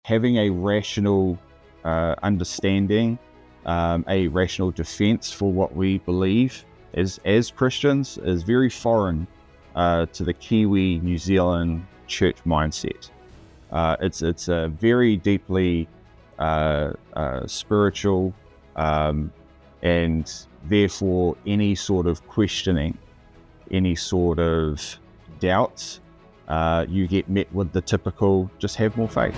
having a rational understanding, a rational defense for what we believe as Christians is very foreign to the Kiwi New Zealand church mindset. It's a very deeply spiritual, and therefore any sort of questioning, any sort of doubts, you get met with the typical, just have more faith.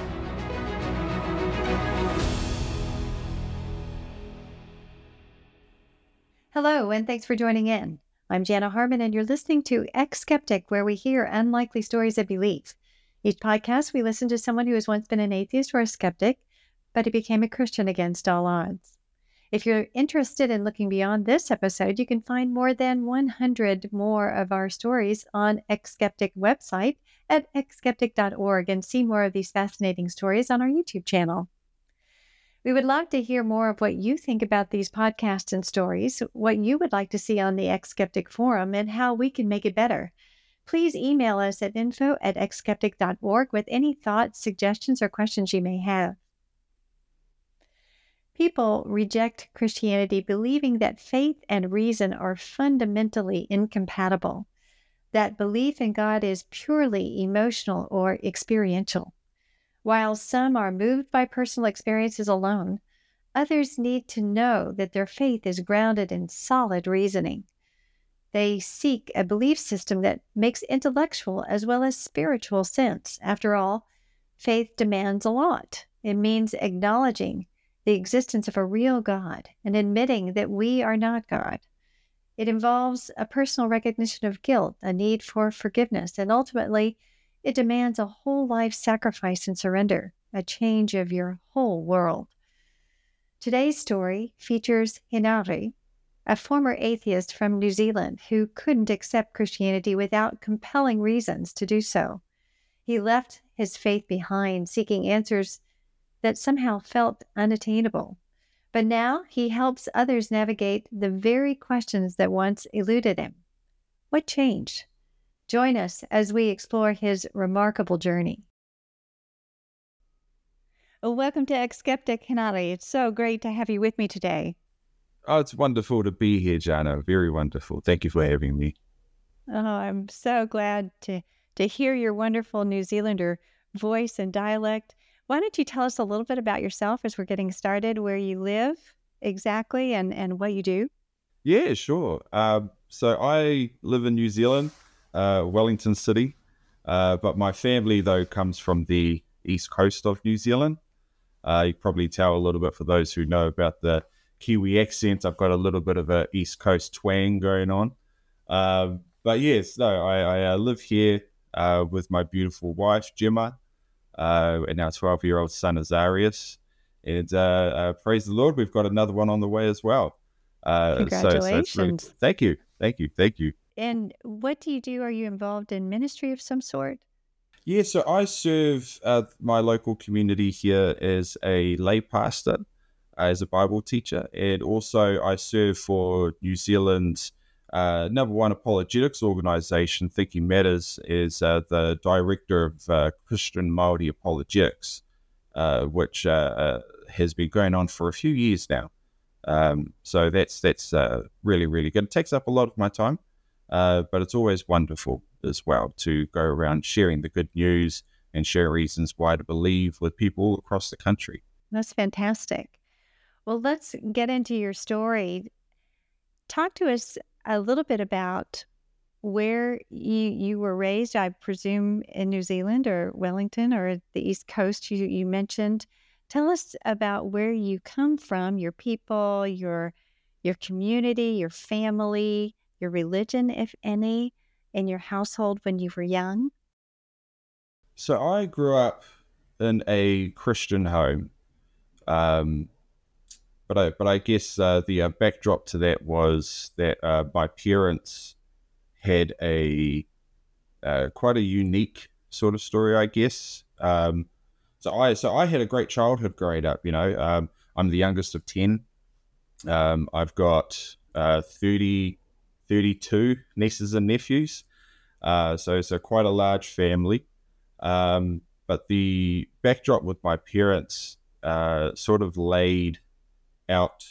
Hello, and thanks for joining in. I'm Jana Harmon, and you're listening to Ex Skeptic, where we hear unlikely stories of belief. Each podcast, we listen to someone who has once been an atheist or a skeptic, but he became a Christian against all odds. If you're interested in looking beyond this episode, you can find more than 100 more of our stories on Ex Skeptic website at exskeptic.org and see more of these fascinating stories on our YouTube channel. We would love to hear more of what you think about these podcasts and stories, what you would like to see on the Ex Skeptic forum, and how we can make it better. Please email us at info@exskeptic.org with any thoughts, suggestions, or questions you may have. People reject Christianity believing that faith and reason are fundamentally incompatible, that belief in God is purely emotional or experiential. While some are moved by personal experiences alone, others need to know that their faith is grounded in solid reasoning. They seek a belief system that makes intellectual as well as spiritual sense. After all, faith demands a lot. It means acknowledging the existence of a real God and admitting that we are not God. It involves a personal recognition of guilt, a need for forgiveness, and ultimately, it demands a whole life sacrifice and surrender, a change of your whole world. Today's story features Hinari, a former atheist from New Zealand who couldn't accept Christianity without compelling reasons to do so. He left his faith behind, seeking answers that somehow felt unattainable. But now he helps others navigate the very questions that once eluded him. What changed? Join us as we explore his remarkable journey. Welcome to Ex Skeptic, Hinari. It's so great to have you with me today. Oh, it's wonderful to be here, Jana. Very wonderful. Thank you for having me. Oh, I'm so glad to hear your wonderful New Zealander voice and dialect. Why don't you tell us a little bit about yourself as we're getting started, where you live exactly and what you do? Yeah, sure. So I live in New Zealand, Wellington City, but my family, though, comes from the east coast of New Zealand. You can probably tell a little bit for those who know about the Kiwi accent. I've got a little bit of a East Coast twang going on. But yes, no, I live here with my beautiful wife, Gemma, and our 12-year-old son, Azarius. And praise the Lord, we've got another one on the way as well. So it's really cool. Thank you. And what do you do? Are you involved in ministry of some sort? Yeah, so I serve my local community here as a lay pastor, as a Bible teacher, and also I serve for New Zealand's number one apologetics organisation, Thinking Matters, as the director of Christian Māori apologetics, which has been going on for a few years now. So that's really, really good. It takes up a lot of my time, but it's always wonderful as well to go around sharing the good news and share reasons why to believe with people across the country. That's fantastic. Well, let's get into your story. Talk to us a little bit about where you were raised, I presume in New Zealand or Wellington or the East Coast you mentioned. Tell us about where you come from, your people, your community, your family, your religion, if any, in your household when you were young. So I grew up in a Christian home, but I guess the backdrop to that was that my parents had a quite a unique sort of story, I guess. So I had a great childhood growing up. I'm the youngest of 10. I've got 32 nieces and nephews. So quite a large family. But but the backdrop with my parents sort of laid out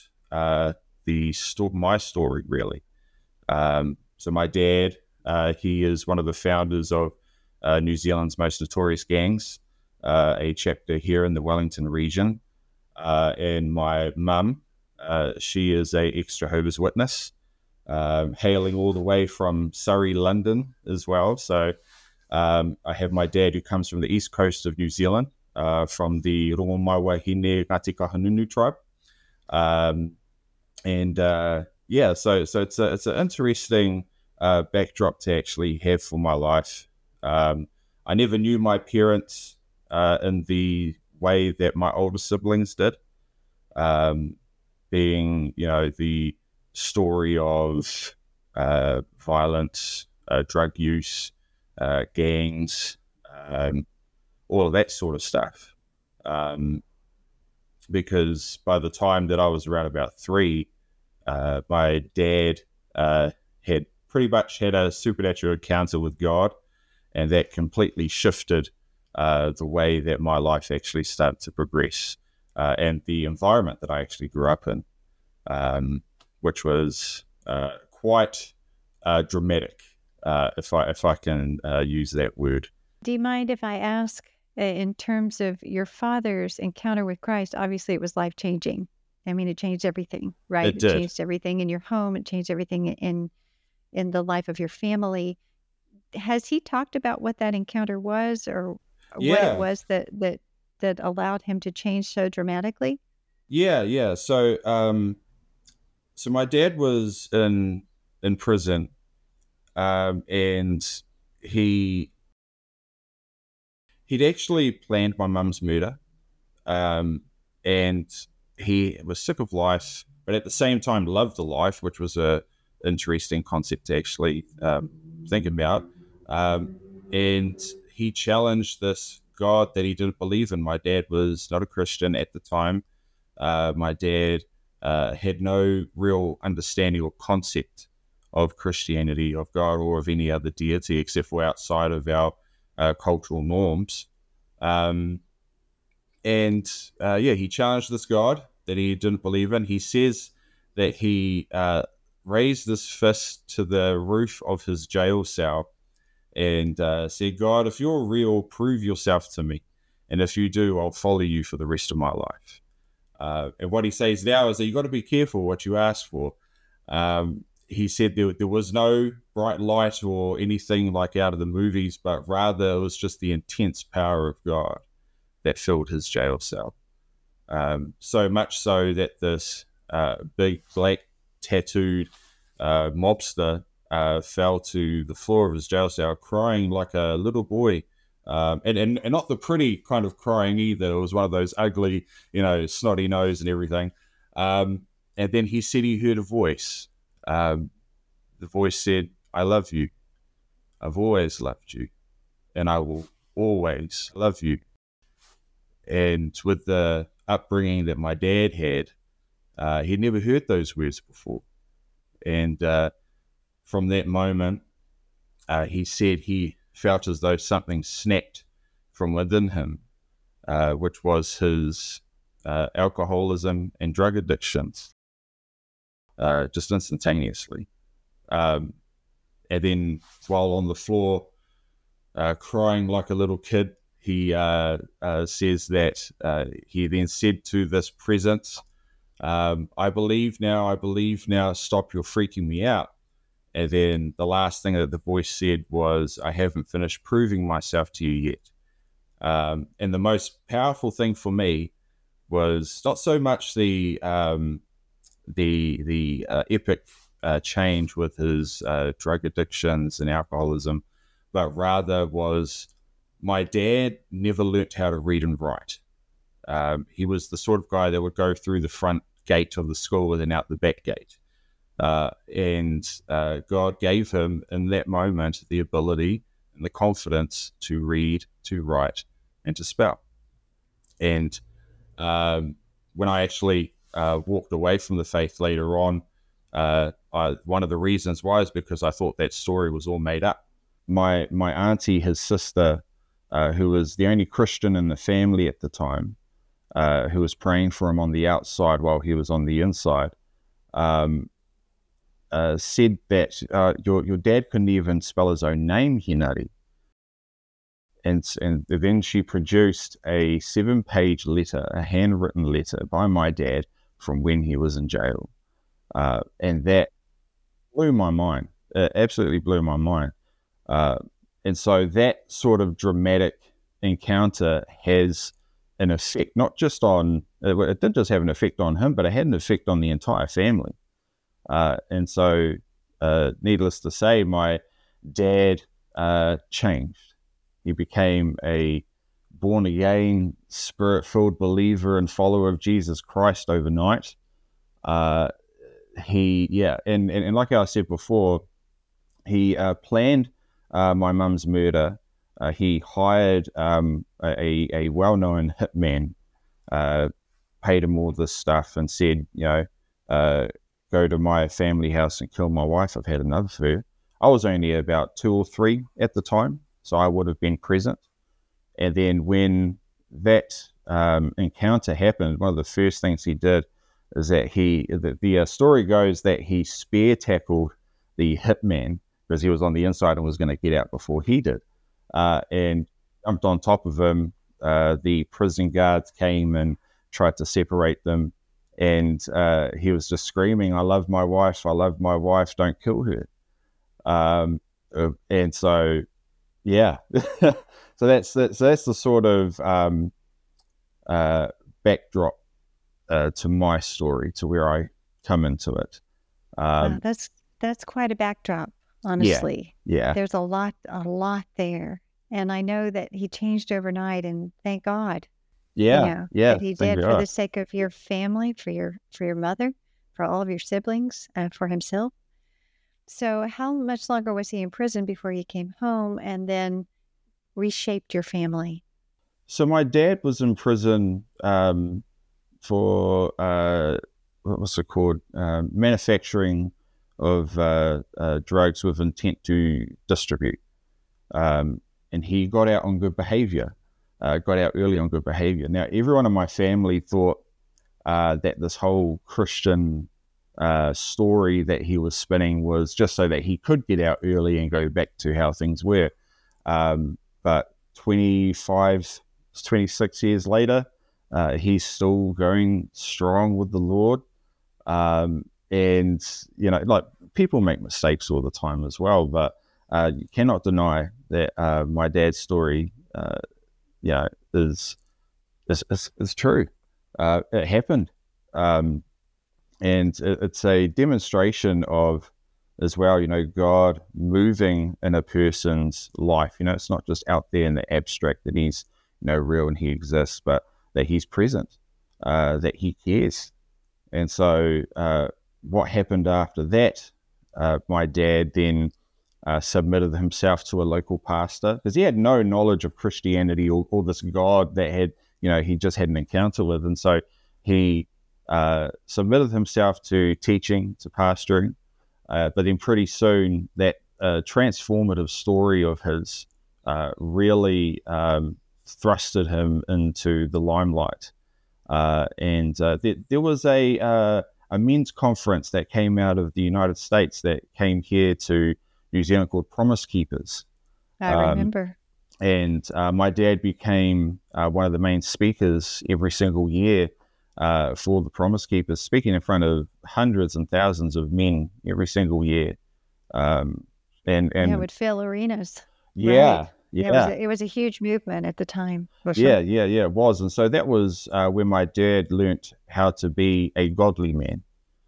my story, really. So my dad, he is one of the founders of New Zealand's most notorious gangs, a chapter here in the Wellington region. And my mum, she is a ex-Jehovah's Witness, hailing all the way from Surrey, London as well. So I have my dad who comes from the east coast of New Zealand, from the Rongomawa-Hine Ngāti Kahungunu tribe. So it's an interesting backdrop to actually have for my life. I never knew my parents in the way that my older siblings did, being, the story of violence, drug use, gangs, all of that sort of stuff. Because by the time that I was around about 3, my dad had pretty much had a supernatural encounter with God, and that completely shifted the way that my life actually started to progress, and the environment that I actually grew up in, which was quite dramatic, if I can use that word. Do you mind if I ask, in terms of your father's encounter with Christ? Obviously, it was life-changing. I mean, it changed everything, right? It did. Changed everything in your home. It changed everything in the life of your family. Has he talked about what that encounter was, or what it was that allowed him to change so dramatically? Yeah. So my dad was in prison, and he'd actually planned my mum's murder, and he was sick of life, but at the same time loved the life, which was a interesting concept to actually think about. And he challenged this God that he didn't believe in. My dad was not a Christian at the time. My dad had no real understanding or concept of Christianity, of God, or of any other deity except for outside of our cultural norms. He challenged this God that he didn't believe in. He says that he raised this fist to the roof of his jail cell and said, God, if you're real, prove yourself to me. And if you do, I'll follow you for the rest of my life. And what he says now is that you got to be careful what you ask for. He said there was no bright light or anything like out of the movies, but rather it was just the intense power of God that filled his jail cell. So much so that this big black tattooed mobster fell to the floor of his jail cell crying like a little boy. And not the pretty kind of crying either. It was one of those ugly, snotty nose and everything. And then he said he heard a voice. The voice said, I love you. I've always loved you. And I will always love you. And with the upbringing that my dad had, he'd never heard those words before. And from that moment, he said he felt as though something snapped from within him, which was his alcoholism and drug addictions, just instantaneously. And then while on the floor, crying like a little kid, he says that he then said to this presence, I believe now, stop your freaking me out. And then the last thing that the voice said was, I haven't finished proving myself to you yet. And the most powerful thing for me was not so much the epic change with his drug addictions and alcoholism, but rather was my dad never learnt how to read and write. He was the sort of guy that would go through the front gate of the school and then out the back gate. And God gave him in that moment the ability and the confidence to read, to write, and to spell. And when I actually walked away from the faith later on, one of the reasons why is because I thought that story was all made up. My auntie, his sister, who was the only Christian in the family at the time, who was praying for him on the outside while he was on the inside, said that your dad couldn't even spell his own name, Hinari. And then she produced a 7-page letter, a handwritten letter by my dad from when he was in jail. And that blew my mind. It absolutely blew my mind. And so that sort of dramatic encounter has an effect, not just on, it didn't just have an effect on him, but it had an effect on the entire family. And so, needless to say, my dad changed. He became a born-again, spirit-filled believer and follower of Jesus Christ overnight. And like I said before, he planned my mum's murder. He hired a well-known hitman, paid him all this stuff, and said, go to my family house and kill my wife. I've had enough of her. I was only about 2 or 3 at the time, so I would have been present. And then when that encounter happened, one of the first things he did is that the story goes that he spear tackled the hitman because he was on the inside and was going to get out before he did, and jumped on top of him. The prison guards came and tried to separate them, and he was just screaming, "I love my wife, I love my wife, don't kill her." And so, yeah, so that's the sort of backdrop to my story, to where I come into it. That's quite a backdrop, honestly. Yeah. There's a lot there, and I know that he changed overnight, and thank God. Yeah. That he did for the sake of your family, for your mother, for all of your siblings, for himself. So how much longer was he in prison before he came home and then reshaped your family? So my dad was in prison for what was it called? Manufacturing of drugs with intent to distribute. And he got out on good behavior. Got out early on good behavior. Now, everyone in my family thought that this whole Christian story that he was spinning was just so that he could get out early and go back to how things were. But 26 years later, he's still going strong with the Lord. And, like, people make mistakes all the time as well, but you cannot deny that my dad's story is true. It happened. And it's a demonstration of, as well, God moving in a person's life. It's not just out there in the abstract that he's, real and he exists, but that he's present, that he cares. And so what happened after that, my dad then submitted himself to a local pastor, because he had no knowledge of Christianity or this God that had, he just had an encounter with. And so he submitted himself to teaching, to pastoring, but then pretty soon that transformative story of his really thrusted him into the limelight. There was a men's conference that came out of the United States that came here to New Zealand called Promise Keepers. I remember. And my dad became one of the main speakers every single year for the Promise Keepers, speaking in front of hundreds and thousands of men every single year. And it would fill arenas. Yeah. Right. Yeah. It was a huge movement at the time. Yeah, it was. And so that was when my dad learnt how to be a godly man,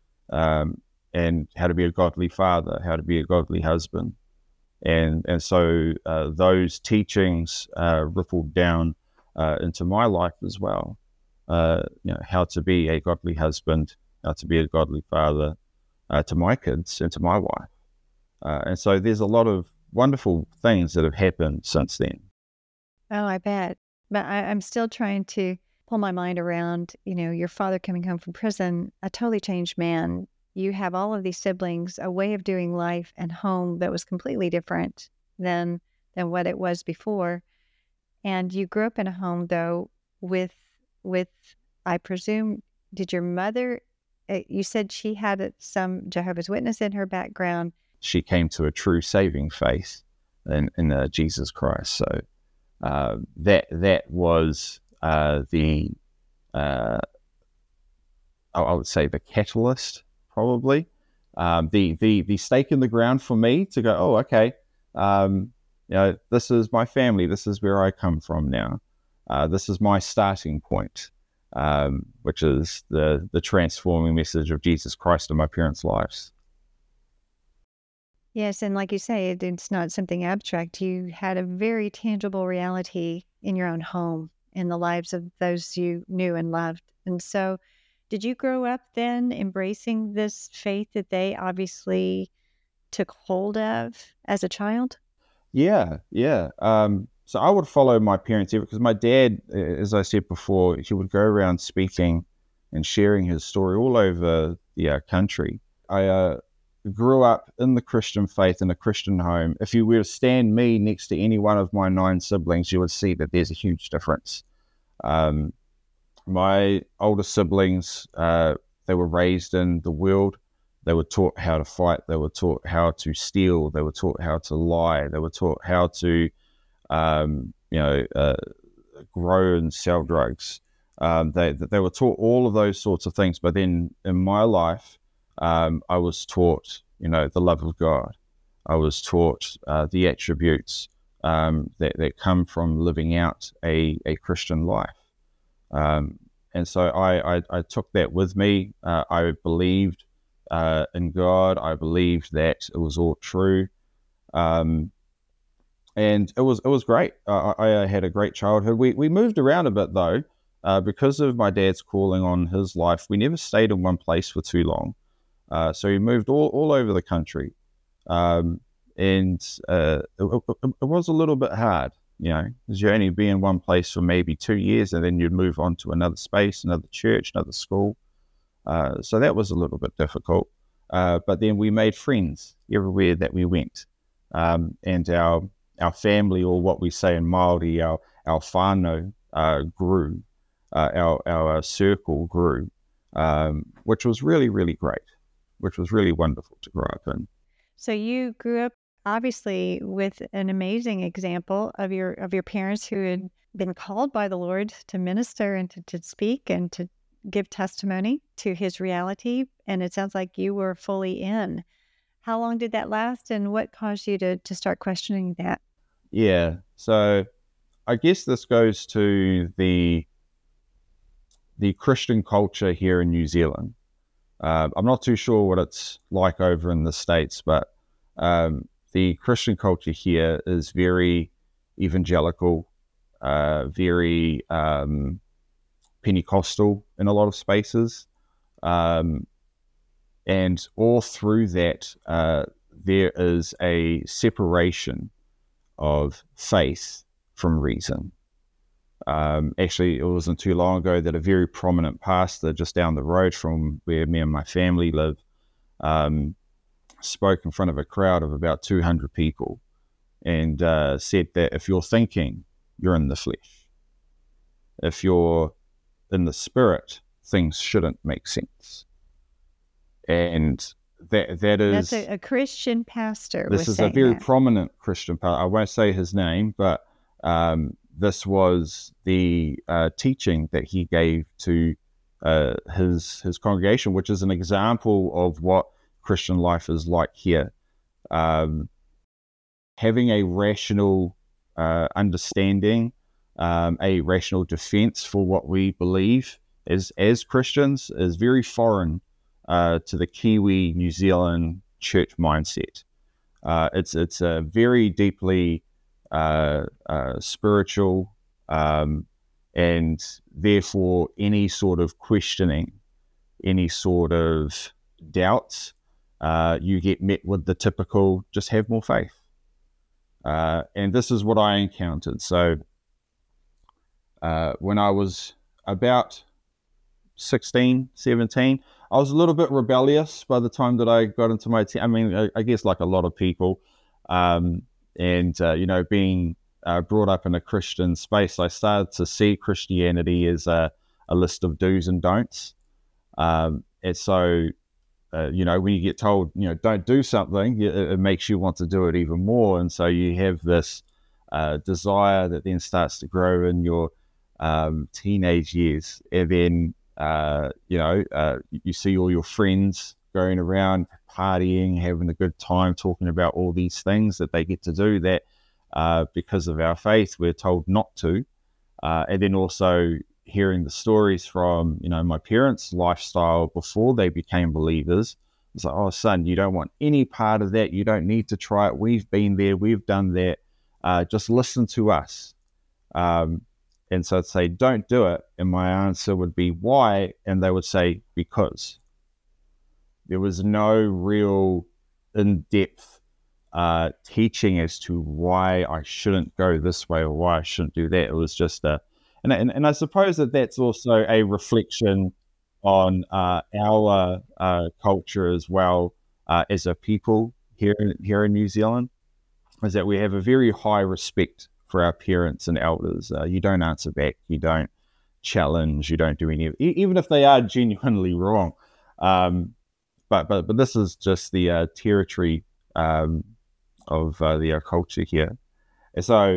and how to be a godly father, how to be a godly husband. And so those teachings rippled down into my life as well. How to be a godly husband, how to be a godly father to my kids and to my wife. And so there's a lot of wonderful things that have happened since then. Oh, I bet. But I'm still trying to pull my mind around, your father coming home from prison, a totally changed man. You have all of these siblings, a way of doing life and home that was completely different than what it was before. And you grew up in a home, though, with I presume, did your mother? You said she had some Jehovah's Witness in her background. She came to a true saving faith in Jesus Christ. So that was the I would say the catalyst, probably the stake in the ground for me to go, oh, okay, this is my family, this is where I come from now, this is my starting point, which is the transforming message of Jesus Christ in my parents' lives. Yes, and like you say, it's not something abstract. You had a very tangible reality in your own home, in the lives of those you knew and loved. And so, did you grow up then embracing this faith that they obviously took hold of as a child? Yeah. So I would follow my parents here because my dad, as I said before, he would go around speaking and sharing his story all over the country. I grew up in the Christian faith in a Christian home. If you were to stand me next to any one of my 9 siblings, you would see that there's a huge difference. My older siblings, they were raised in the world. They were taught how to fight. They were taught how to steal. They were taught how to lie. They were taught how to, grow and sell drugs. They were taught all of those sorts of things. But then in my life, I was taught, the love of God. I was taught the attributes that come from living out a Christian life. And so I took that with me. I believed in God. I believed that it was all true. And it was great. I had a great childhood. We moved around a bit though, because of my dad's calling on his life. We never stayed in one place for too long. So we moved all over the country. And it was a little bit hard, because you only be in one place for maybe 2 years and then you'd move on to another space, another church, another school. So that was a little bit difficult. But then we made friends everywhere that we went. And our family, or what we say in Māori, our whānau, grew. Our circle grew, which was really, really great, which was really wonderful to grow up in. So you grew up obviously with an amazing example of your parents who had been called by the Lord to minister and to speak and to give testimony to his reality. And it sounds like you were fully in. How long did that last, and what caused you to start questioning that? Yeah, so I guess this goes to the Christian culture here in New Zealand. I'm not too sure what it's like over in the States, but the Christian culture here is very evangelical, very Pentecostal in a lot of spaces. And all through that, there is a separation of faith from reason. Actually, it wasn't too long ago that a very prominent pastor just down the road from where me and my family live spoke in front of a crowd of about 200 people and said that if you're thinking, you're in the flesh. If you're in the spirit, things shouldn't make sense. And that is... That's a Christian pastor. This is a very prominent Christian pastor. I won't say his name, but this was the teaching that he gave to his congregation, which is an example of what Christian life is like here. Having a rational understanding, a rational defense for what we believe as Christians is very foreign to the Kiwi New Zealand church mindset. It's a very deeply spiritual, and therefore any sort of questioning, any sort of doubts, you get met with the typical, just have more faith. And this is what I encountered. So when I was about 16, 17, I was a little bit rebellious by the time that I got into my I guess like a lot of people, and being brought up in a Christian space, I started to see Christianity as a list of do's and don'ts. And so, when you get told, don't do something, it makes you want to do it even more. And so you have this desire that then starts to grow in your teenage years. And then, you see all your friends going around partying, having a good time, talking about all these things that they get to do that because of our faith, we're told not to. And then also hearing the stories from, my parents' lifestyle before they became believers. It's like, oh, son, you don't want any part of that. You don't need to try it. We've been there. We've done that. Just listen to us. And so I'd say, don't do it. And my answer would be, why? And they would say, because. There was no real in-depth teaching as to why I shouldn't go this way or why I shouldn't do that. It was just and I suppose that's also a reflection on our culture as well as a people here in New Zealand, is that we have a very high respect for our parents and elders. You don't answer back, you don't challenge, you don't do any, even if they are genuinely wrong. But this is just the territory of the culture here. And so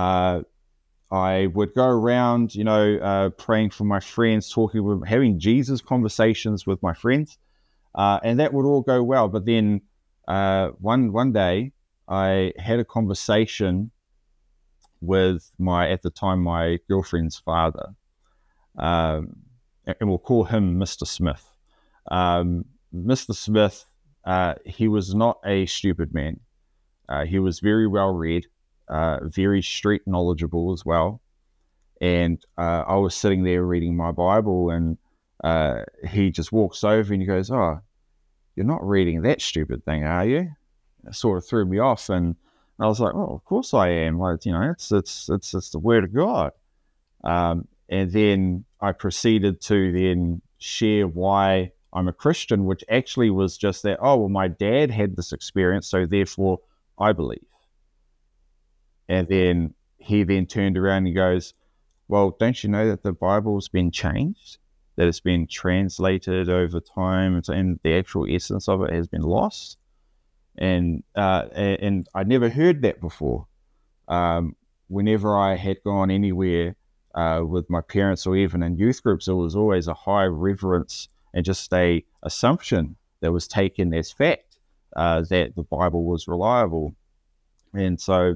I would go around, praying for my friends, having Jesus conversations with my friends, and that would all go well. But then one day I had a conversation with at the time, my girlfriend's father, and we'll call him Mr. Smith. Mr. Smith, he was not a stupid man. He was very well read, very street knowledgeable as well. And I was sitting there reading my Bible, and he just walks over and he goes, "Oh, you're not reading that stupid thing, are you?" It sort of threw me off, and I was like, "Oh, of course I am. Like, it's the Word of God." And then I proceeded to then share why I'm a Christian, which actually was just that, oh, well, my dad had this experience, so therefore I believe. And then he then turned around and he goes, "Well, don't you know that the Bible's been changed, that it's been translated over time, and the actual essence of it has been lost?" And I never heard that before. Whenever I had gone anywhere with my parents or even in youth groups, it was always a high reverence and just a assumption that was taken as fact that the Bible was reliable. And so,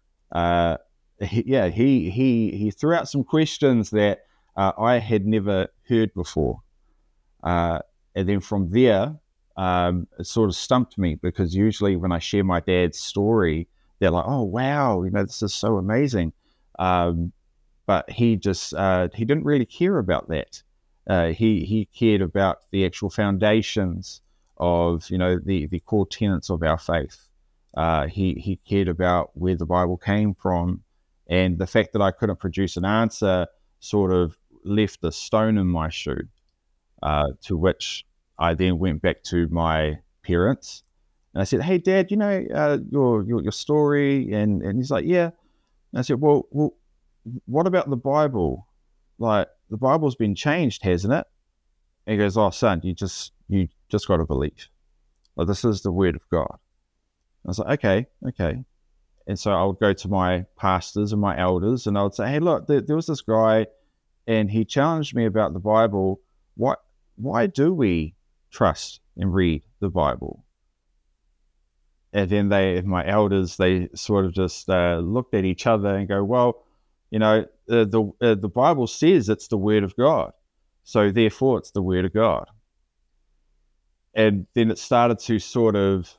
he threw out some questions that I had never heard before. And then from there, it sort of stumped me, because usually when I share my dad's story, they're like, "Oh, wow, this is so amazing." But he didn't really care about that. He cared about the actual foundations of, the core tenets of our faith. He cared about where the Bible came from, and the fact that I couldn't produce an answer sort of left a stone in my shoe, to which I then went back to my parents and I said, "Hey, Dad, your story?" And he's like, "Yeah." And I said, well, what about the Bible? Like, the Bible's been changed, hasn't it? And he goes, "Oh, son, you just got to believe. Like, this is the Word of God." I was like, okay. And so I would go to my pastors and my elders, and I would say, "Hey, look, there was this guy, and he challenged me about the Bible. Why do we trust and read the Bible?" And then my elders, they sort of just looked at each other and go, "Well, the Bible says it's the Word of God, so therefore it's the Word of God." And then it started to sort of,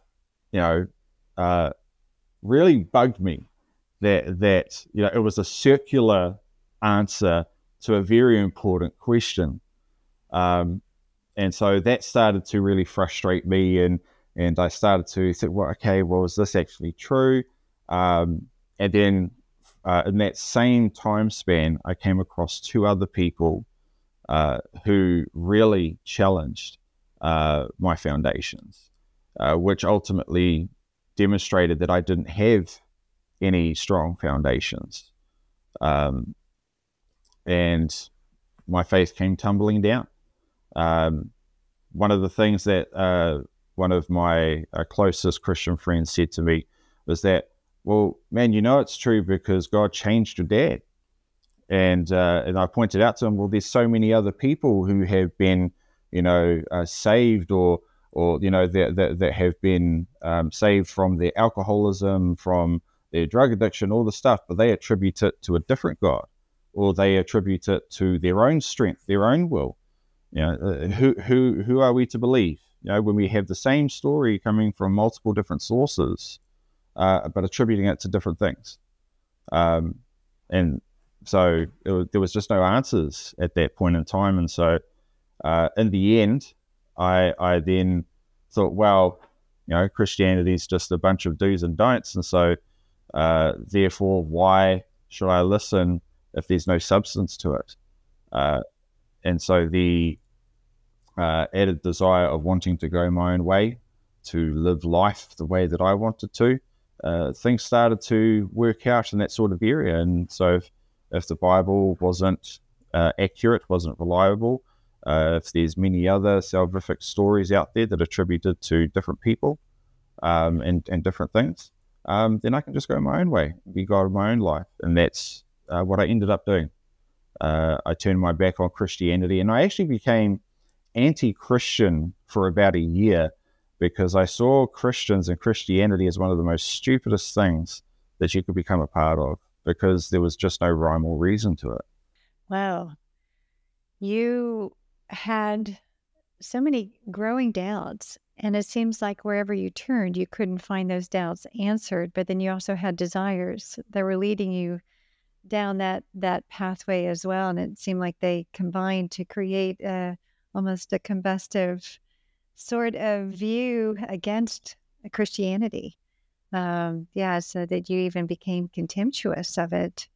really bugged me that it was a circular answer to a very important question. And so that started to really frustrate me, and I started to think, well, okay, well, is this actually true? And then in that same time span, I came across two other people who really challenged my foundations, which ultimately demonstrated that I didn't have any strong foundations. And my faith came tumbling down. One of the things that one of my closest Christian friends said to me was that, well, man, it's true because God changed your dad. And I pointed out to him, well, there's so many other people who have been, saved or that have been saved from their alcoholism, from their drug addiction, all the stuff, but they attribute it to a different God, or they attribute it to their own strength, their own will. Who are we to believe? When we have the same story coming from multiple different sources, but attributing it to different things. And so there was just no answers at that point in time. And so in the end, I then thought, well, Christianity is just a bunch of do's and don'ts. And so therefore, why should I listen if there's no substance to it? And so the added desire of wanting to go my own way, to live life the way that I wanted to, things started to work out in that sort of area. And so if the Bible wasn't accurate, wasn't reliable, if there's many other salvific stories out there that are attributed to different people and different things, then I can just go my own way, be God of my own life. And that's what I ended up doing. I turned my back on Christianity, and I actually became anti-Christian for about a year because I saw Christians and Christianity as one of the most stupidest things that you could become a part of, because there was just no rhyme or reason to it. Wow. You had so many growing doubts, and it seems like wherever you turned, you couldn't find those doubts answered, but then you also had desires that were leading you down that pathway as well, and it seemed like they combined to create almost a combustive sort of view against Christianity. So that you even became contemptuous of it.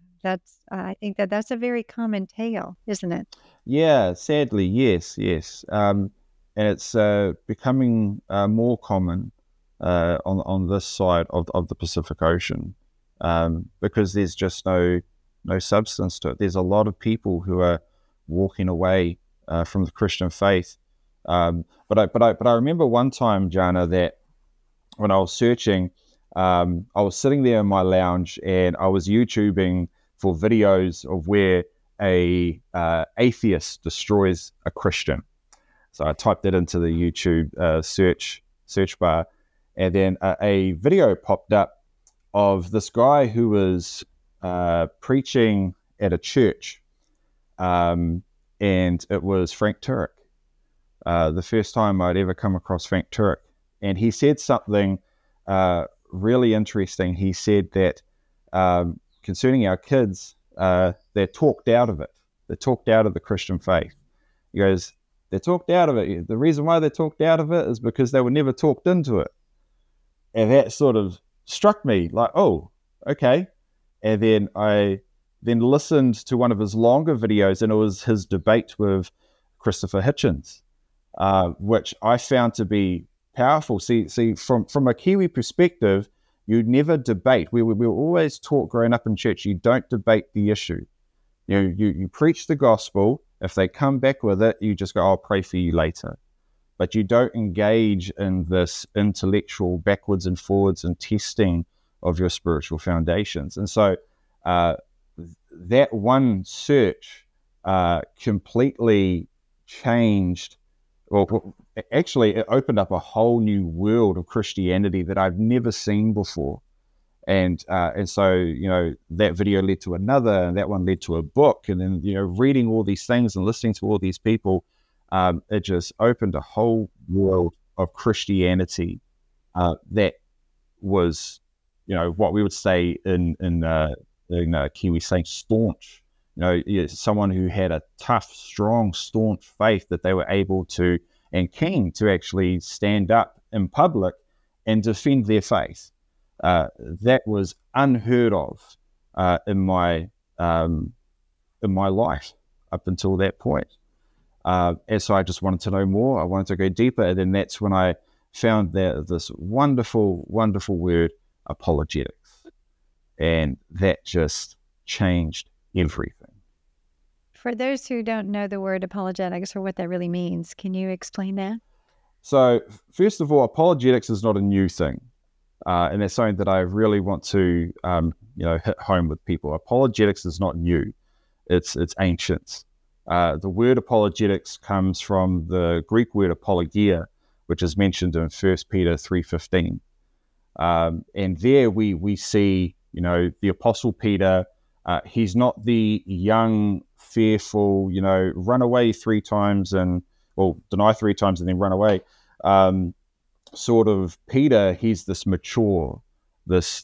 I think that's a very common tale, isn't it? Yeah, sadly, yes. And it's becoming more common on this side of the Pacific Ocean, because there's just no substance to it. There's a lot of people who are walking away from the Christian faith. But I remember one time, Jana, that when I was searching, I was sitting there in my lounge and I was YouTubing for videos of where a atheist destroys a Christian. So I typed it into the YouTube search bar, and then a video popped up of this guy who was preaching at a church, and it was Frank Turek. The first time I'd ever come across Frank Turek, and he said something really interesting. He said that concerning our kids, they're talked out of it. They're talked out of the Christian faith. He goes, they're talked out of it. The reason why they're talked out of it is because they were never talked into it. And that sort of struck me like, oh, okay. And then I listened to one of his longer videos, and it was his debate with Christopher Hitchens, which I found to be powerful. See, from a Kiwi perspective, you never debate. We were always taught growing up in church, you don't debate the issue. You preach the gospel. If they come back with it, you just go, I'll pray for you later. But you don't engage in this intellectual backwards and forwards and testing of your spiritual foundations. And so that one search completely changed. Well, actually, it opened up a whole new world of Christianity that I've never seen before. And so, that video led to another, and that one led to a book. And then, reading all these things and listening to all these people, it just opened a whole world of Christianity that was, what we would say in Kiwi saying staunch. Someone who had a tough, strong, staunch faith that they were able to and keen to actually stand up in public and defend their faith. That was unheard of in my life up until that point. And so I just wanted to know more. I wanted to go deeper. And then that's when I found this wonderful, wonderful word, apologetics. And that just changed everything. For those who don't know the word apologetics or what that really means, can you explain that? So, first of all, apologetics is not a new thing. And that's something that I really want to, hit home with people. Apologetics is not new; it's ancient. The word apologetics comes from the Greek word apologia, which is mentioned in 1 Peter 3:15. And there we see, the Apostle Peter. He's not the young, fearful, run away 3 times deny 3 times and then run away. Sort of Peter. He's this mature, this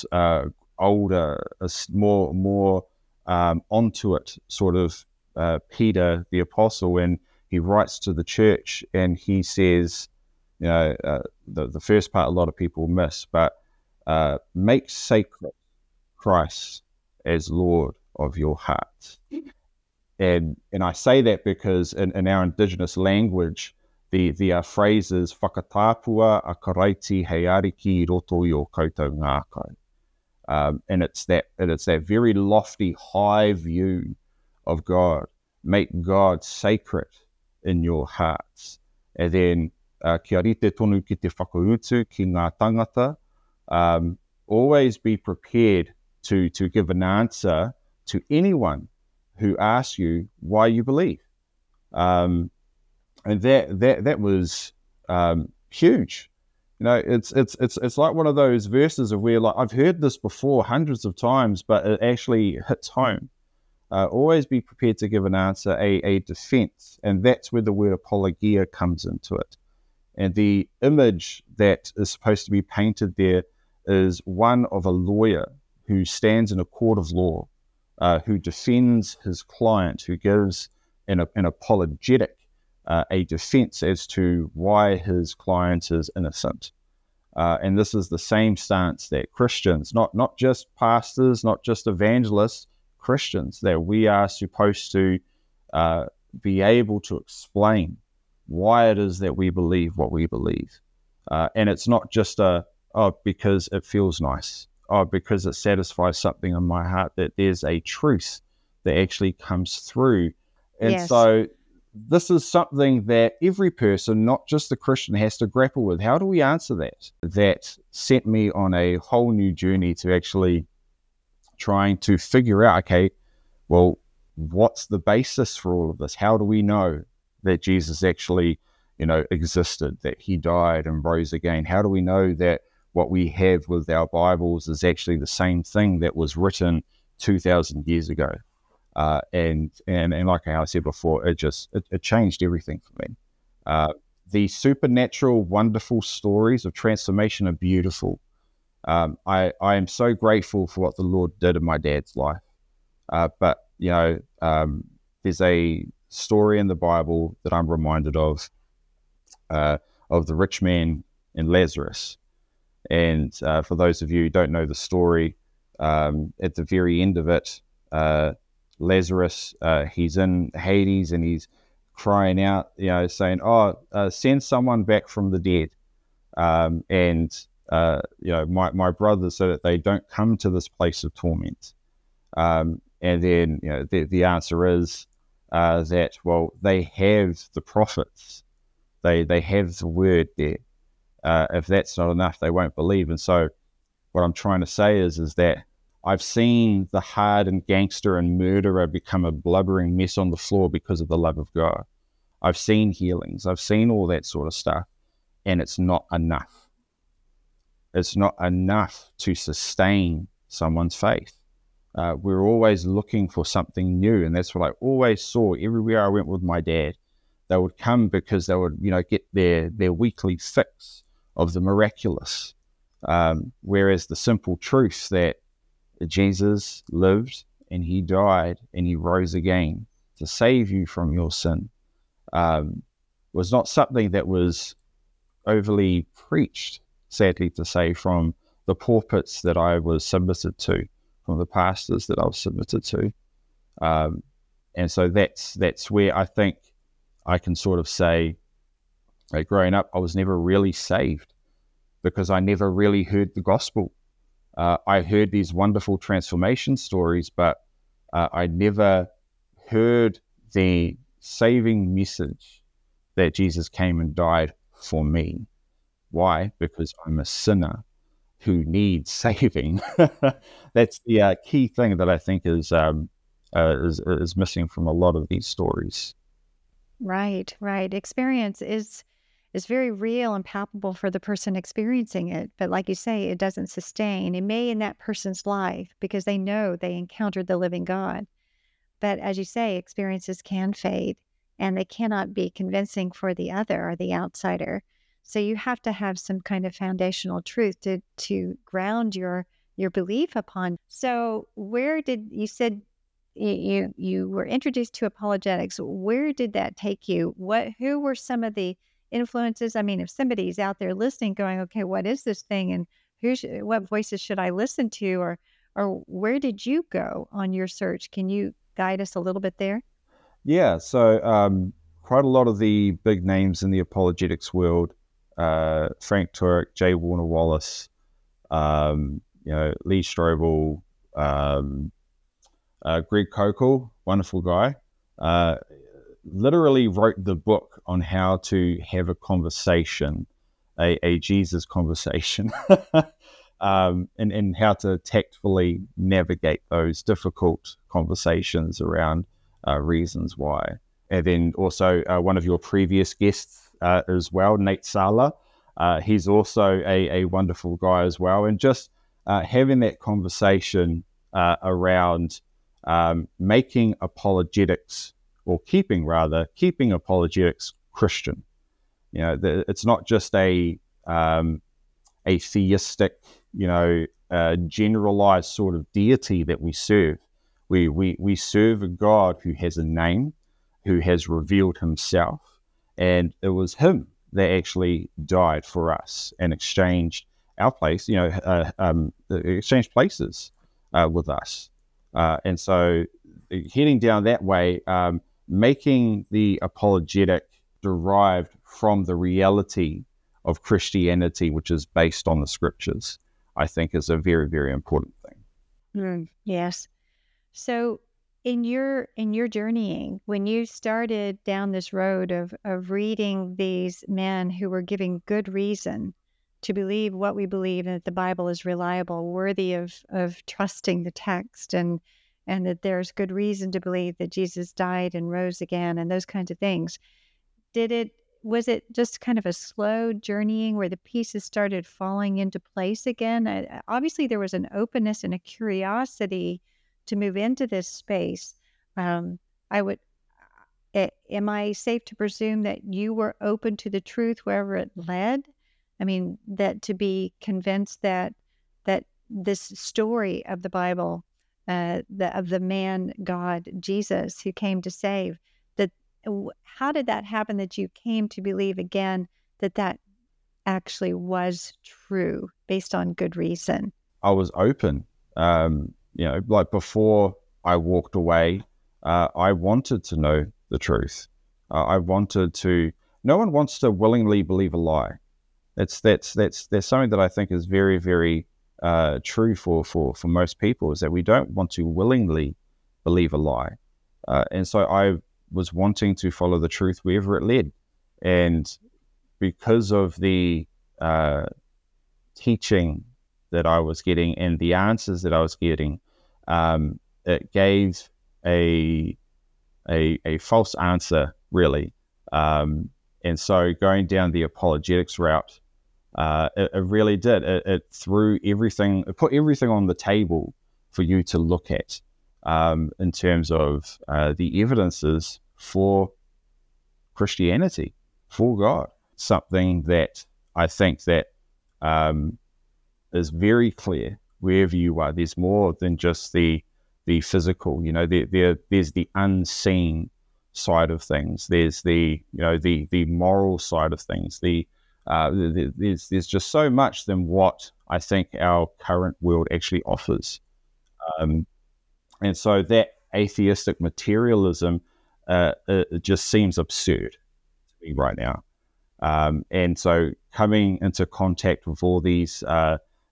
older, more onto it sort of Peter the apostle, and he writes to the church and he says, the first part a lot of people miss, but make sacred Christ as Lord of your heart. And I say that because in our Indigenous language, the phrase is whakatapua a karaiti hei ariki I roto I o koutou ngākau. And it's that very lofty, high view of God. Make God sacred in your hearts. And then, kia rite tonu ki te whakautu ki ngā tangata, always be prepared to give an answer to anyone who asks you why you believe. And that was huge. It's like one of those verses of where, like, I've heard this before hundreds of times, but it actually hits home. Always be prepared to give an answer, a defense, and that's where the word apologia comes into it. And the image that is supposed to be painted there is one of a lawyer who stands in a court of law, who defends his client, who gives an apologetic, a defense as to why his client is innocent. And this is the same stance that Christians, not just pastors, not just evangelists, Christians, that we are supposed to be able to explain why it is that we believe what we believe. And it's not just because it feels nice, because it satisfies something in my heart, that there's a truth that actually comes through. And Yes. So this is something that every person, not just the Christian, has to grapple with. How do we answer that? That sent me on a whole new journey to actually trying to figure out, okay, well, what's the basis for all of this? How do we know that Jesus actually, existed, that he died and rose again? How do we know that what we have with our Bibles is actually the same thing that was written 2,000 years ago? And like I said before, it changed everything for me. The supernatural, wonderful stories of transformation are beautiful. I am so grateful for what the Lord did in my dad's life. But there's a story in the Bible that I'm reminded of the rich man and Lazarus. And for those of you who don't know the story, at the very end of it, Lazarus, he's in Hades and he's crying out, saying, send someone back from the dead. My brothers, so that they don't come to this place of torment. And then, the answer is that, well, they have the prophets. They have the word there. If that's not enough, they won't believe. And so what I'm trying to say is that I've seen the hardened gangster and murderer become a blubbering mess on the floor because of the love of God. I've seen healings. I've seen all that sort of stuff. And it's not enough. It's not enough to sustain someone's faith. We're always looking for something new. And that's what I always saw everywhere I went with my dad. They would come because they would, get their weekly fix of the miraculous. Whereas the simple truth that Jesus lived and he died and he rose again to save you from your sin was not something that was overly preached, sadly to say, from the pulpits that I was submitted to, from the pastors that I was submitted to. And so that's where I think I can sort of say, growing up, I was never really saved because I never really heard the gospel. I heard these wonderful transformation stories, but I never heard the saving message that Jesus came and died for me. Why? Because I'm a sinner who needs saving. That's the key thing that I think is missing from a lot of these stories. Right, right. Experience is very real and palpable for the person experiencing it, but like you say, it doesn't sustain. It may in that person's life because they know they encountered the living God. But as you say, experiences can fade and they cannot be convincing for the other or the outsider. So you have to have some kind of foundational truth to ground your belief upon. So where did you said you were introduced to apologetics? Where did that take you? Who were some of the influences? I mean, if somebody's out there listening, going, "Okay, what is this thing, and what voices should I listen to?" Or where did you go on your search? Can you guide us a little bit there? Yeah, so quite a lot of the big names in the apologetics world, Frank Turek, J. Warner Wallace, Lee Strobel, Greg Koukl, wonderful guy, literally wrote the book on how to have a conversation, a Jesus conversation, and how to tactfully navigate those difficult conversations around reasons why. And then also one of your previous guests as well, Nate Sala. He's also a wonderful guy as well. And just having that conversation around making apologetics, or keeping apologetics Christian. It's not just a theistic, generalized sort of deity that we serve. We serve a God who has a name, who has revealed himself, and it was him that actually died for us and exchanged our place, exchanged places with us. And so heading down that way, making the apologetic derived from the reality of Christianity, which is based on the scriptures, I think is a very, very important thing. Yes. So in your journeying, when you started down this road of reading these men who were giving good reason to believe what we believe, and that the Bible is reliable, worthy of trusting the text, and that there's good reason to believe that Jesus died and rose again, and those kinds of things. Was it just kind of a slow journeying where the pieces started falling into place again? Obviously, there was an openness and a curiosity to move into this space. Um, I would, am I safe to presume that you were open to the truth wherever it led? I mean, that to be convinced that this story of the Bible, of the man God Jesus who came to save, that how did that happen that you came to believe again that actually was true based on good reason? I was open. Like before I walked away, I wanted to know the truth. I wanted to. No one wants to willingly believe a lie. That's something that I think is very, very true for most people, is that we don't want to willingly believe a lie. And so I was wanting to follow the truth wherever it led. And because of the teaching that I was getting and the answers that I was getting, it gave a false answer, really. And so going down the apologetics route, it really did. It threw everything, it put everything on the table for you to look at, in terms of the evidences for Christianity, for God. Something that I think that is very clear wherever you are. There's more than just the physical. There's the unseen side of things. There's the moral side of things. There's just so much than what I think our current world actually offers. And so that atheistic materialism it just seems absurd to me right now. And so coming into contact with all these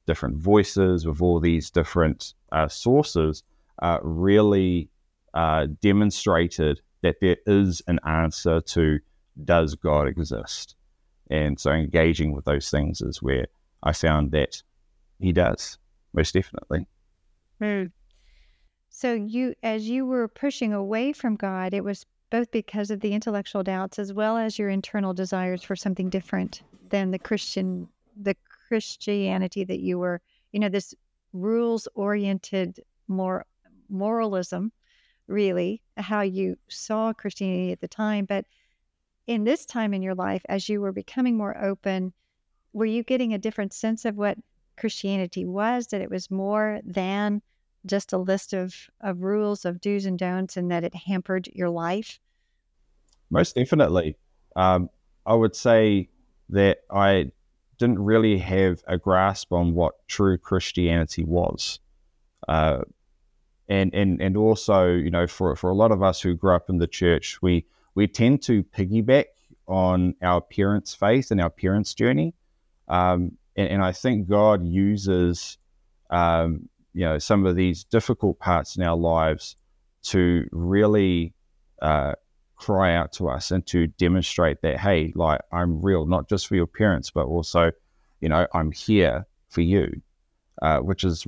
different voices, with all these different sources, really demonstrated that there is an answer to, does God exist? And so engaging with those things is where I found that he does, most definitely. Hmm. So as you were pushing away from God, it was both because of the intellectual doubts as well as your internal desires for something different than the Christianity that you were, this rules oriented, more moralism, really, how you saw Christianity at the time. But in this time in your life, as you were becoming more open, were you getting a different sense of what Christianity was, that it was more than just a list of rules, of do's and don'ts, and that it hampered your life? Most definitely. I would say that I didn't really have a grasp on what true Christianity was. Uh, and also, for a lot of us who grew up in the church, we tend to piggyback on our parents' faith and our parents' journey. And I think God uses, some of these difficult parts in our lives to really cry out to us and to demonstrate that, hey, like, I'm real, not just for your parents, but also, I'm here for you, which is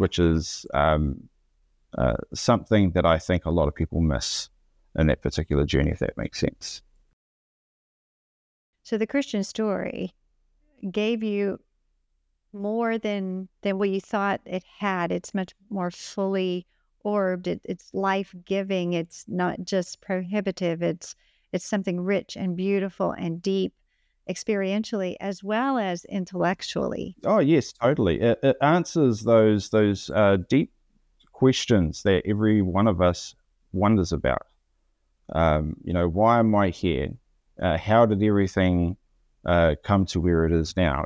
something that I think a lot of people miss in that particular journey, if that makes sense. So the Christian story gave you more than what you thought it had. It's much more fully orbed. It's life giving. It's not just prohibitive. It's something rich and beautiful and deep, experientially as well as intellectually. Oh yes, totally. It answers those deep questions that every one of us wonders about. Why am I here? How did everything come to where it is now?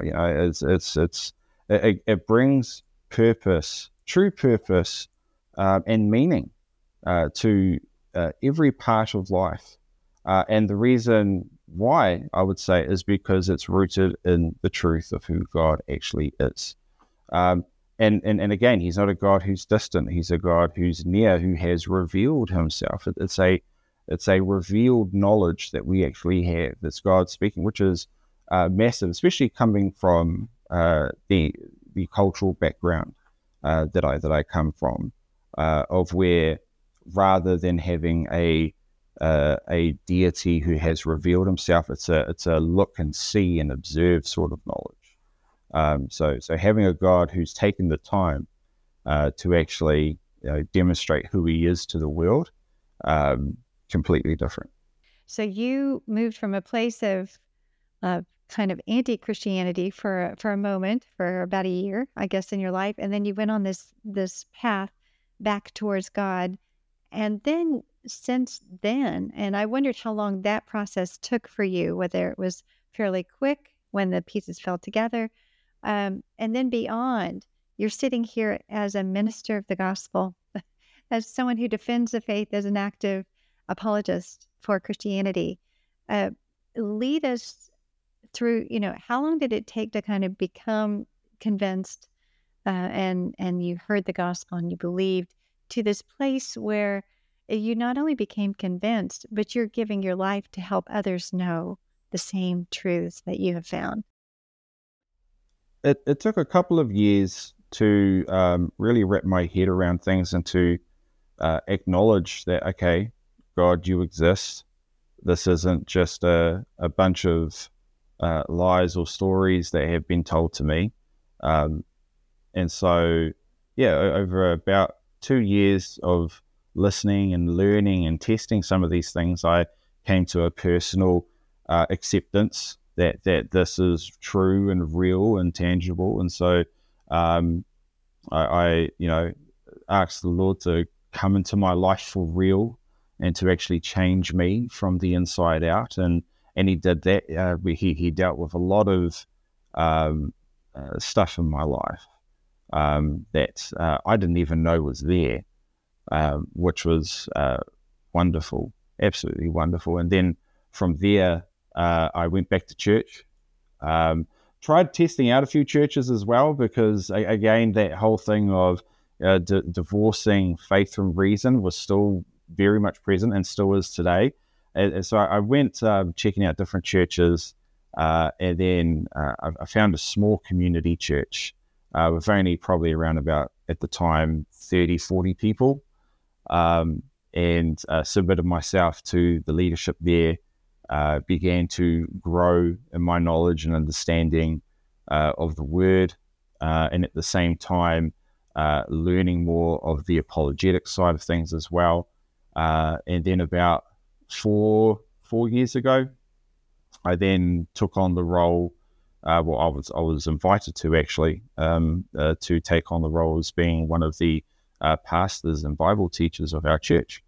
It brings purpose, true purpose, and meaning to every part of life. And the reason why, I would say, is because it's rooted in the truth of who God actually is. And again, he's not a God who's distant. He's a God who's near, who has revealed himself. It's a revealed knowledge that we actually have. That's God speaking, which is massive, especially coming from the cultural background that I come from, of where, rather than having a deity who has revealed himself, it's a look and see and observe sort of knowledge. So having a God who's taken the time to actually demonstrate who he is to the world, completely different. So you moved from a place of kind of anti-Christianity for a moment, for about a year, I guess, in your life, and then you went on this path back towards God. And then since then, and I wondered how long that process took for you, whether it was fairly quick when the pieces fell together, and then beyond, you're sitting here as a minister of the gospel, as someone who defends the faith, as an active apologist for Christianity. Uh, Lead us through, how long did it take to kind of become convinced, and you heard the gospel and you believed, to this place where you not only became convinced, but you're giving your life to help others know the same truths that you have found? It took a couple of years to really wrap my head around things and to acknowledge that, okay, God, you exist. This isn't just a bunch of lies or stories that have been told to me. And so, yeah, over about 2 years of listening and learning and testing some of these things, I came to a personal acceptance that this is true and real and tangible. And so um, I asked the Lord to come into my life for real and to actually change me from the inside out. And he did that. He dealt with a lot of stuff in my life that I didn't even know was there, which was wonderful, absolutely wonderful. And then from there, I went back to church. tried testing out a few churches as well, because again, that whole thing of divorcing faith from reason was still very much present and still is today. And so I went checking out different churches, and then I found a small community church with only probably around about, at the time, 30, 40 people, and submitted myself to the leadership there, began to grow in my knowledge and understanding of the word, and at the same time, learning more of the apologetic side of things as well. And then about four years ago, I then took on the role. I was invited to actually to take on the role as being one of the pastors and Bible teachers of our church,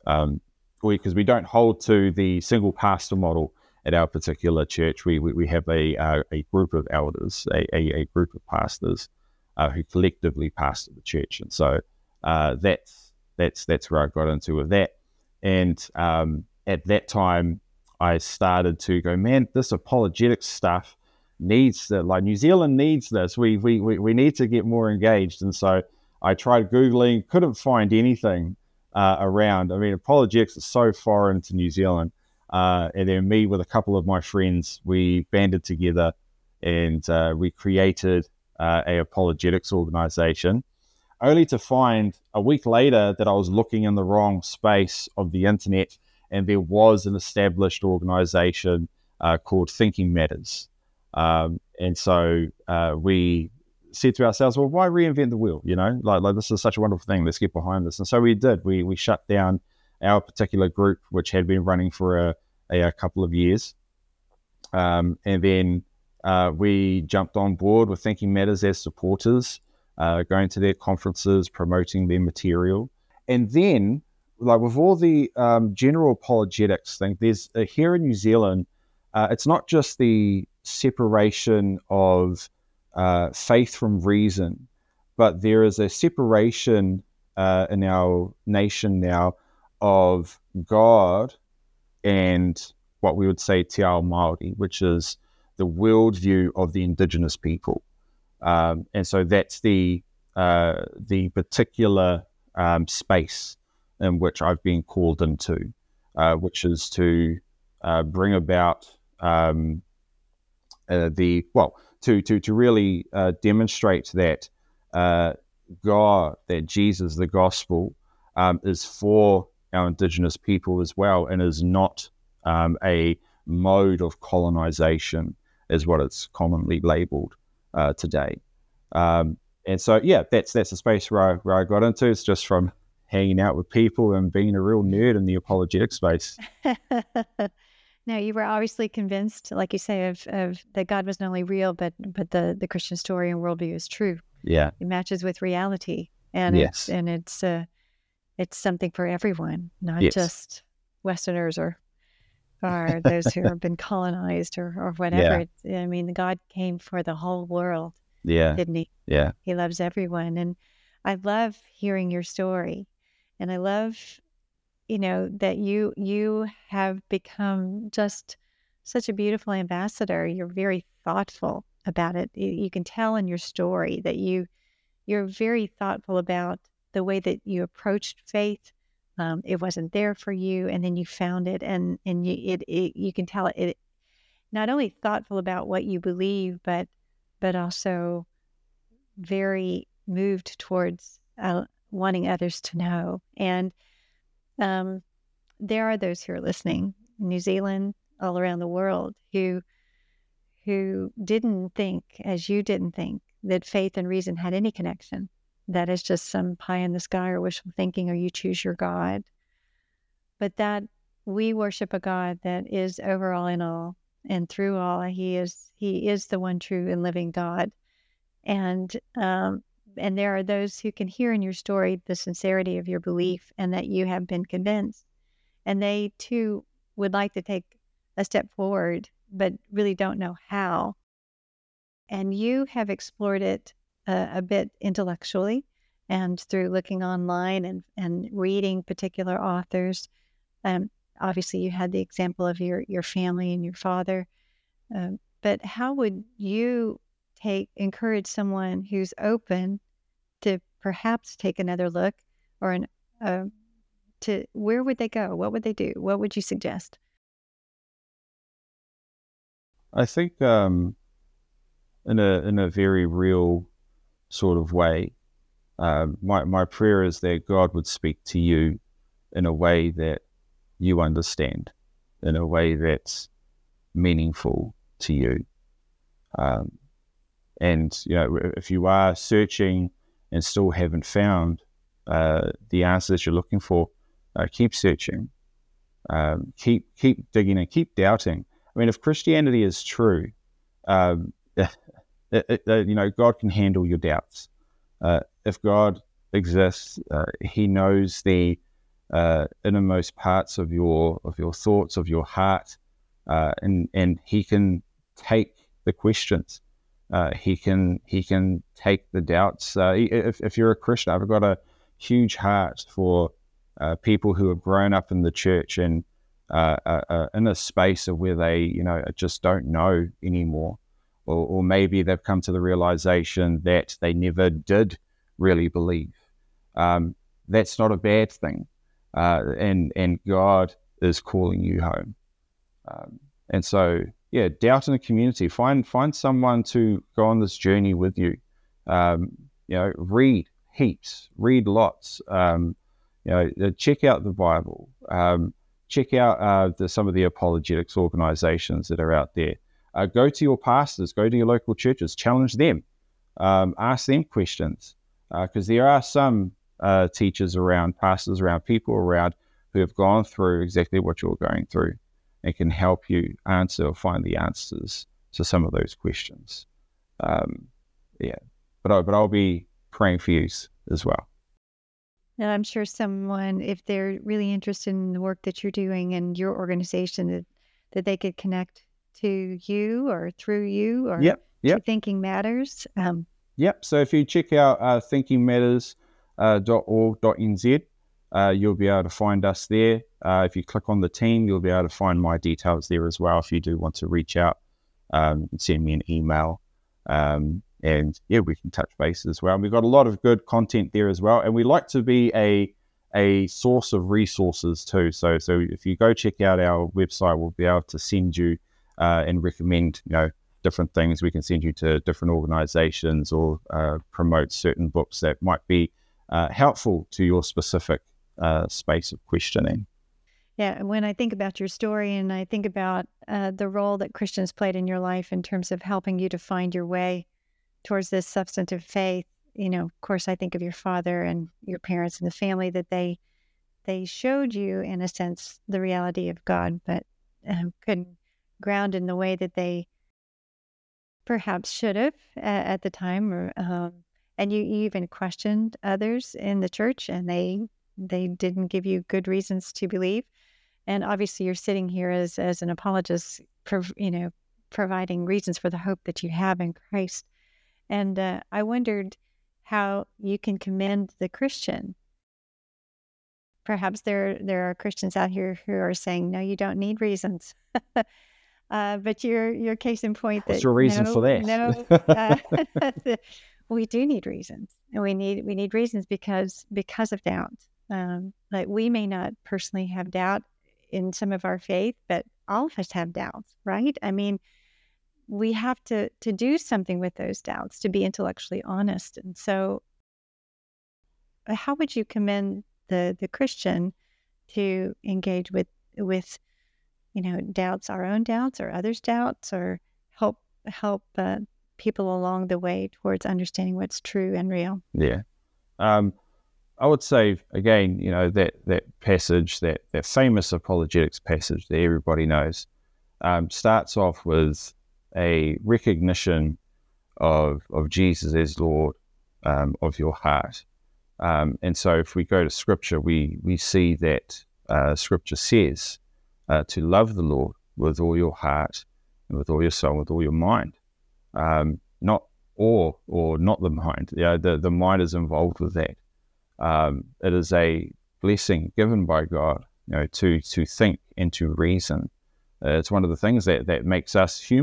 because we don't hold to the single pastor model at our particular church. We have a group of elders, a group of pastors who collectively pastor the church, and so that's where I got into with that. And at that time, I started to go, man, this apologetics stuff needs like New Zealand needs this. We need to get more engaged. And so I tried Googling, couldn't find anything around. I mean, apologetics is so foreign to New Zealand. And then me with a couple of my friends, we banded together and we created a apologetics organization, only to find a week later that I was looking in the wrong space of the internet, and there was an established organization called Thinking Matters. And so we said to ourselves, well, why reinvent the wheel? You know, like this is such a wonderful thing. Let's get behind this. And so we did. We shut down our particular group, which had been running for a couple of years. And then we jumped on board with Thinking Matters as supporters, going to their conferences, promoting their material. And then, like with all the general apologetics thing, there's here in New Zealand, it's not just the separation of faith from reason, but there is a separation in our nation now of God and what we would say Te Ao Māori, which is the worldview of the indigenous people. And so that's the particular space in which I've been called into, which is to bring about to really demonstrate that God, that Jesus, the gospel, is for our indigenous people as well, and is not a mode of colonization, is what it's commonly labeled today. And so, yeah, that's the space where I got into. It's just from hanging out with people and being a real nerd in the apologetic space. No, you were obviously convinced, like you say, of that God was not only real, but the Christian story and worldview is true. Yeah, it matches with reality, and yes, it's something for everyone, not yes, just Westerners or those who have been colonized or whatever. Yeah. I mean, God came for the whole world. Yeah, didn't he? Yeah, He loves everyone, and I love hearing your story, and I love, that you have become just such a beautiful ambassador. You're very thoughtful about it. You can tell in your story that you're very thoughtful about the way that you approached faith. It wasn't there for you, and then you found it, and you can tell it not only thoughtful about what you believe, but also very moved towards wanting others to know. And there are those who are listening in New Zealand, all around the world, who didn't think, as you didn't think, that faith and reason had any connection. That is just some pie in the sky or wishful thinking, or you choose your God. But that we worship a God that is over all in all and through all. He is the one true and living God. And there are those who can hear in your story the sincerity of your belief and that you have been convinced. And they too would like to take a step forward, but really don't know how. And you have explored it a bit intellectually and through looking online and reading particular authors. Obviously, you had the example of your family and your father. But how would you encourage someone who's open to perhaps take another look, or uh, where would they go? What would they do? What would you suggest? I think in a very real sort of way, my prayer is that God would speak to you in a way that you understand, in a way that's meaningful to you. And if you are searching and still haven't found the answers you're looking for, keep searching, keep digging and keep doubting. I mean, if Christianity is true, God can handle your doubts. If God exists, He knows the innermost parts of your thoughts, of your heart, and He can take the questions. He can take the doubts. If you're a Christian, I've got a huge heart for people who have grown up in the church and in a space of where they just don't know anymore, or maybe they've come to the realization that they never did really believe. That's not a bad thing, and God is calling you home. And so, doubt in the community. Find someone to go on this journey with you. Read heaps, read lots. Check out the Bible. Check out some of the apologetics organizations that are out there. Go to your pastors. Go to your local churches. Challenge them. Ask them questions, because there are some teachers around, pastors around, people around who have gone through exactly what you're going through and can help you answer or find the answers to some of those questions. But I'll be praying for you as well. And I'm sure someone, if they're really interested in the work that you're doing and your organization, that they could connect to you or through you or to Thinking Matters. So if you check out thinkingmatters.org.nz, you'll be able to find us there. If you click on the team, you'll be able to find my details there as well if you do want to reach out and send me an email. And we can touch base as well. We've got a lot of good content there as well. And we like to be a source of resources too. So if you go check out our website, we'll be able to send you and recommend, different things. We can send you to different organizations or promote certain books that might be helpful to your specific space of questioning. Yeah, and when I think about your story and I think about the role that Christians played in your life in terms of helping you to find your way towards this substantive faith, of course, I think of your father and your parents and the family, that they showed you, in a sense, the reality of God, but couldn't ground in the way that they perhaps should have at the time, or and you even questioned others in the church, and they didn't give you good reasons to believe. And obviously, you're sitting here as an apologist, providing reasons for the hope that you have in Christ. And I wondered how you can commend the Christian. Perhaps there are Christians out here who are saying, "No, you don't need reasons." But your case in point that what's your reason for that? We do need reasons, and we need reasons because of doubt. Like, we may not personally have doubt in some of our faith, but all of us have doubts, right? I mean, we have to do something with those doubts, to be intellectually honest. And so, how would you commend the Christian to engage with doubts, our own doubts or others' doubts, or help people along the way towards understanding what's true and real? Yeah. I would say, again, that passage, that famous apologetics passage that everybody knows, starts off with a recognition of Jesus as Lord of your heart. And so if we go to Scripture, we see that Scripture says to love the Lord with all your heart and with all your soul, with all your mind. Not or not the mind. The mind is involved with that. It is a blessing given by God, to think and to reason. It's one of the things that makes us human.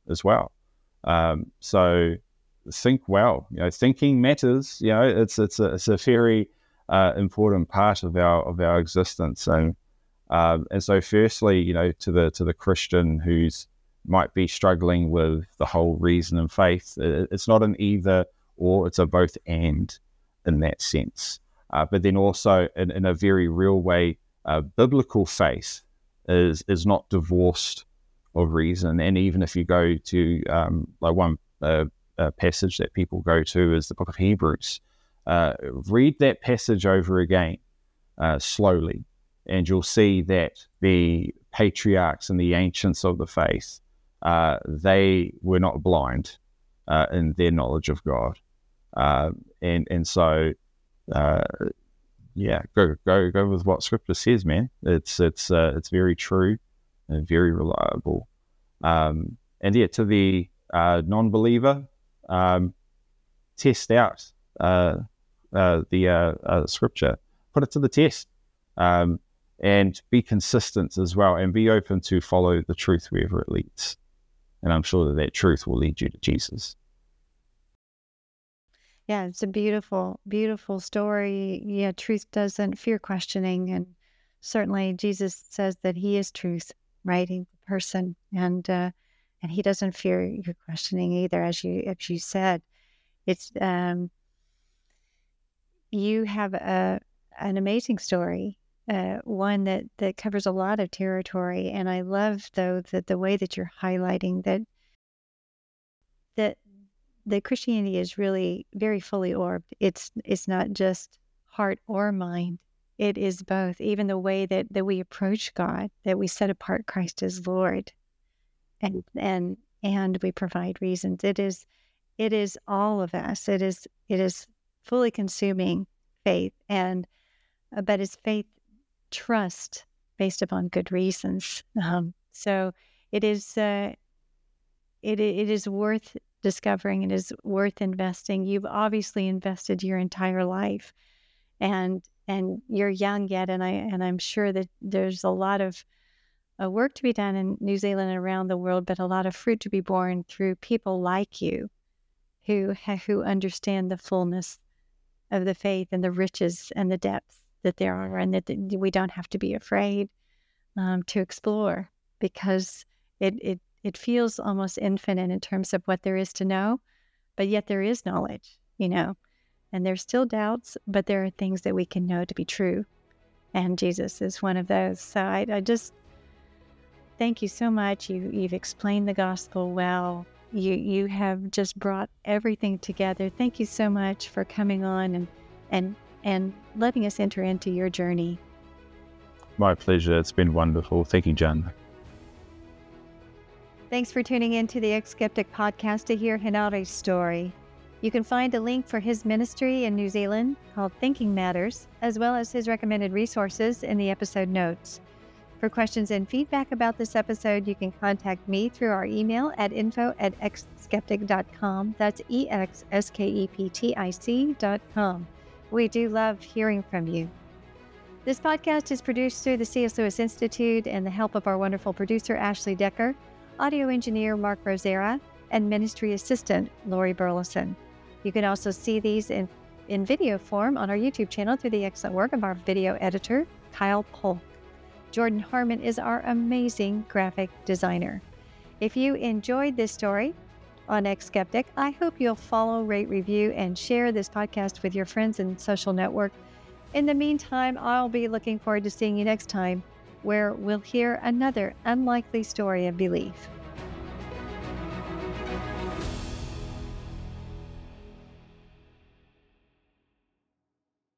as well. So think well. Thinking matters. It's a very important part of our existence. And so, firstly, to the Christian who's might be struggling with the whole reason and faith, it's not an either or; it's a both and in that sense. But then also, in a very real way, biblical faith is not divorced of reason. And even if you go to like one passage that people go to is the book of Hebrews, read that passage over again slowly, and you'll see that the patriarchs and the ancients of the faith, they were not blind in their knowledge of God, and so go with what Scripture says, man. It's very true and very reliable. And to the non-believer, test out the Scripture, put it to the test, and be consistent as well, and be open to follow the truth wherever it leads. And I'm sure that truth will lead you to Jesus. Yeah, it's a beautiful, beautiful story. Yeah, truth doesn't fear questioning. And certainly Jesus says that he is truth, right? He's the person. And he doesn't fear your questioning either, as you said. It's you have an amazing story, one that covers a lot of territory. And I love, though, that the way that you're highlighting that Christianity is really very fully orbed. It's not just heart or mind. It is both. Even the way that we approach God, that we set apart Christ as Lord, and we provide reasons. It is all of us. It is fully consuming faith, but it's faith, trust based upon good reasons. So it is worth discovering. It is worth investing. You've obviously invested your entire life, and you're young yet, and I'm sure that there's a lot of work to be done in New Zealand and around the world, but a lot of fruit to be born through people like you who understand the fullness of the faith and the riches and the depths that there are, and that we don't have to be afraid to explore, because it feels almost infinite in terms of what there is to know, but yet there is knowledge, and there's still doubts, but there are things that we can know to be true, and Jesus is one of those. So I just thank you so much. You've explained the gospel well. You have just brought everything together. Thank you so much for coming on and letting us enter into your journey. My pleasure. It's been wonderful. Thank you, Jen. Thanks for tuning in to the Ex-Skeptic podcast to hear Henare's story. You can find a link for his ministry in New Zealand called Thinking Matters, as well as his recommended resources in the episode notes. For questions and feedback about this episode, you can contact me through our email at info@exskeptic.com. That's EXSKEPTIC.com. We do love hearing from you. This podcast is produced through the C.S. Lewis Institute and the help of our wonderful producer, Ashley Decker, audio engineer, Mark Rosera, and ministry assistant, Lori Burleson. You can also see these in video form on our YouTube channel through the excellent work of our video editor, Kyle Polk. Jordan Harmon is our amazing graphic designer. If you enjoyed this story on Ex-Skeptic, I hope you'll follow, rate, review, and share this podcast with your friends and social network. In the meantime, I'll be looking forward to seeing you next time, where we'll hear another unlikely story of belief.